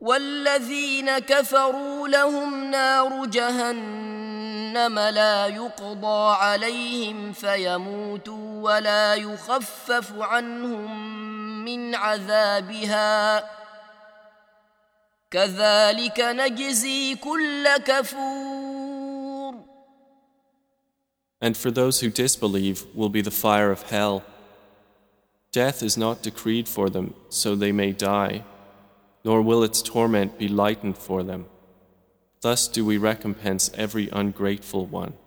والذين كفروا لهم نار جهنم لا يقضى عليهم فيموتوا ولا يخفف عنهم من عذابها كذلك نجزي كل كفور. And for those who disbelieve will be the fire of hell. Death is not decreed for them, so they may die, nor will its torment be lightened for them. Thus do we recompense every ungrateful one.